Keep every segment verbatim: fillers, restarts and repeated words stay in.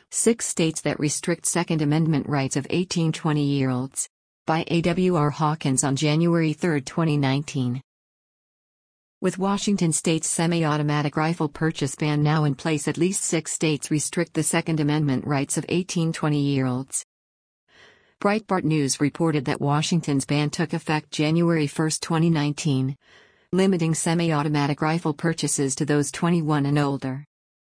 Six States That Restrict Second Amendment Rights of eighteen to twenty-Year-Olds. By A W R Hawkins on January third, twenty nineteen. With Washington state's semi-automatic rifle purchase ban now in place, at least six states restrict the Second Amendment rights of eighteen to twenty-year-olds. Breitbart News reported that Washington's ban took effect January first, twenty nineteen, limiting semi-automatic rifle purchases to those twenty-one and older.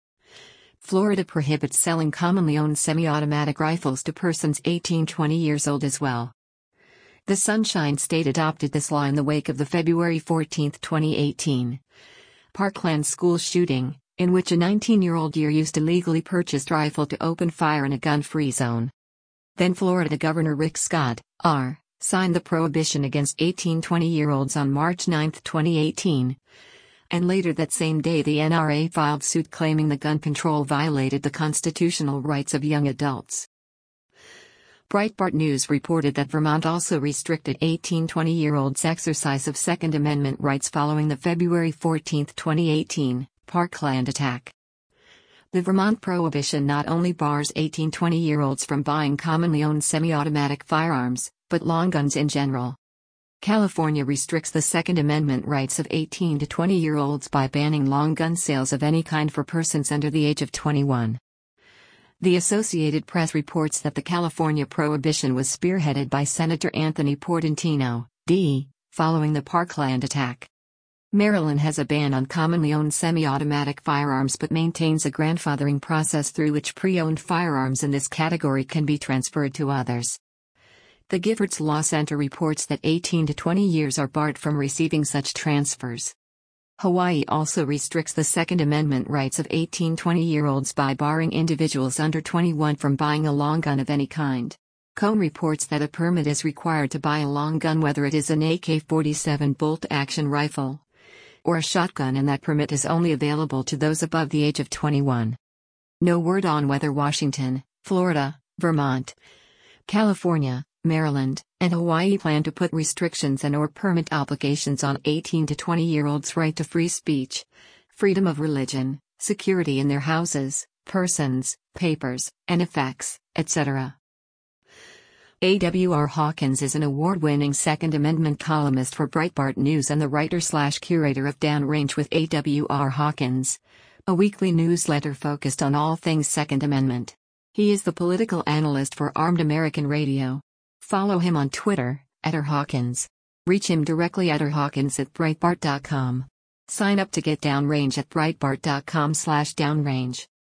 Florida prohibits selling commonly owned semi-automatic rifles to persons eighteen to twenty years old as well. The Sunshine State adopted this law in the wake of the February fourteenth, twenty eighteen, Parkland school shooting, in which a nineteen-year-old used a legally purchased rifle to open fire in a gun-free zone. Then Florida Governor Rick Scott, R., signed the prohibition against eighteen to twenty-year-olds on March ninth, twenty eighteen. And later that same day the N R A filed suit claiming the gun control violated the constitutional rights of young adults. Breitbart News reported that Vermont also restricted eighteen to twenty-year-olds' exercise of Second Amendment rights following the February fourteenth, twenty eighteen, Parkland attack. The Vermont prohibition not only bars eighteen to twenty-year-olds from buying commonly owned semi-automatic firearms, but long guns in general. California restricts the Second Amendment rights of eighteen to twenty-year-olds by banning long gun sales of any kind for persons under the age of twenty-one. The Associated Press reports that the California prohibition was spearheaded by Senator Anthony Portantino, D., following the Parkland attack. Maryland has a ban on commonly owned semi-automatic firearms but maintains a grandfathering process through which pre-owned firearms in this category can be transferred to others. The Giffords Law Center reports that eighteen to twenty years are barred from receiving such transfers. Hawaii also restricts the Second Amendment rights of eighteen to twenty-year-olds by barring individuals under twenty-one from buying a long gun of any kind. Cone reports that a permit is required to buy a long gun, whether it is an A K forty-seven bolt-action rifle or a shotgun, and that permit is only available to those above the age of twenty-one. No word on whether Washington, Florida, Vermont, California, Maryland, and Hawaii plan to put restrictions and or permit obligations on eighteen to twenty-year-olds' right to free speech, freedom of religion, security in their houses, persons, papers, and effects, et cetera. A W R Hawkins is an award-winning Second Amendment columnist for Breitbart News and the writer-slash-curator of Downrange with A W R Hawkins, a weekly newsletter focused on all things Second Amendment. He is the political analyst for Armed American Radio. Follow him on Twitter, at R Hawkins. Reach him directly at r hawkins at breitbart dot com. Sign up to get Downrange at breitbart dot com slash downrange.